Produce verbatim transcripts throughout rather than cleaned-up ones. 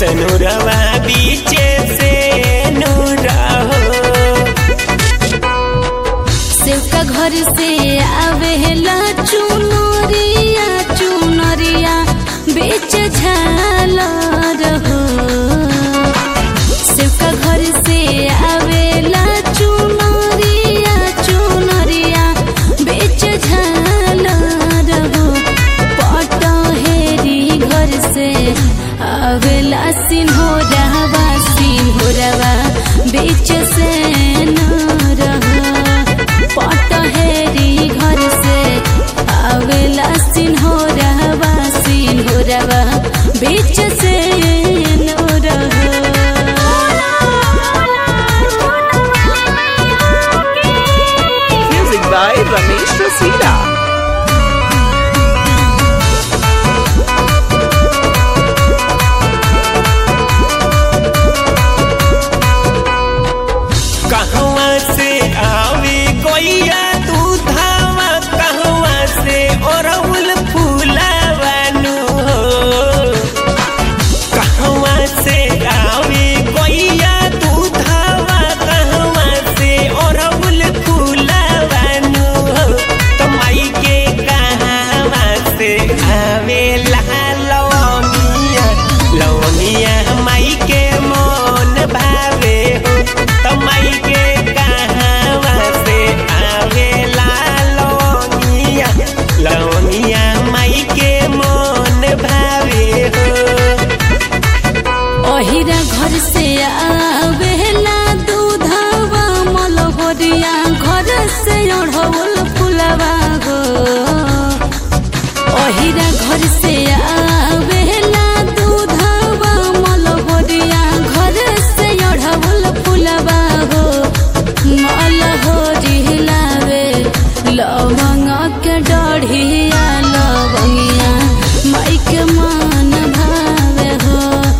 सनुरवा बीचे से नूरा हो। सेवका घर से आवेला चुनरिया चुनरिया बेच झालर हो। सेवका घर से आवेला चुनरिया चुनरिया बेच झालर हो। पटहेरी घर से आवेला सिंहोरवा सिंहोरवा बेच से नर हो। पटहेरी घर से आवेला सिंहोरवा सिंहोरवा बेच से नर हो। Music by Ramesh Rasila. कहवा से आवे कोइया दूधावा कहवा से ओरहुल फूलावानु हो। कहवा से आवे कोइया दूधावा कहवा से ओरहुल फूलावानु हो। तो माई के कहवा से आवे लवनिया लवनिया माई के मोन भावे हो। तो माई के कहवा से आवेला लवनिया लवनिया माई के मोन भावे हो। ओहिरा घर से आवेला दूधवा मलहरिया घर से ओढ़ौल फुलवा हो। ओहिरा घर से आवेला दूधवा मलहरिया घर से ओढ़ौल फुलवा हो। मलहरी लावे लवंग के डढ़िया लवंगिया माई के मन भावे हो।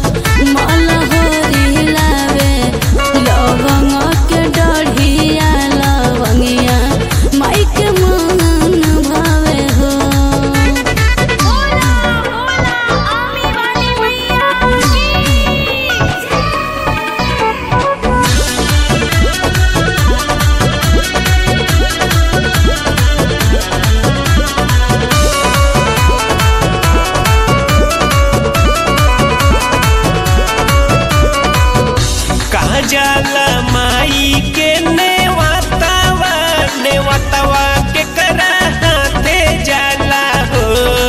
मलहरी लावे लवंग के डढ़िया लवंगिया माई के मन भावे हो। कहा जाला माई के नेवतावा नेवतावा के करा हाथे जाला हो।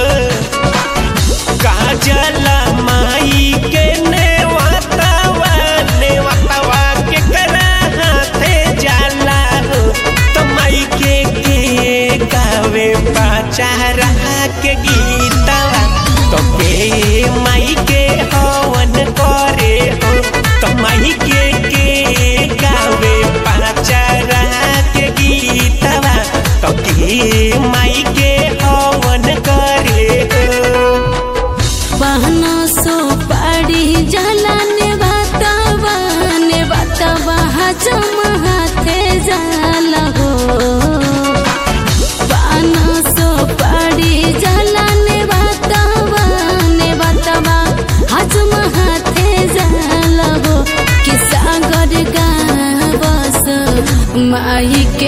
कहा जाला माई के नेवतावा नेवतावा के करा हाथे जाला हो। तो माई के के गावे पाचारा के गीतवा तो के माई के हवन करे हो। तो माई के के गावे पाचारा के गीतवा तो के माई के हवन करे हो। बहना सो पाड़ी जाला ने बातवा ने बातवा हजम हाथे जाला हो। बहना सो पाड़ी जाला ने बातवा ने बातवा हजम हाथे जाला हो। कि सागर गावस माई के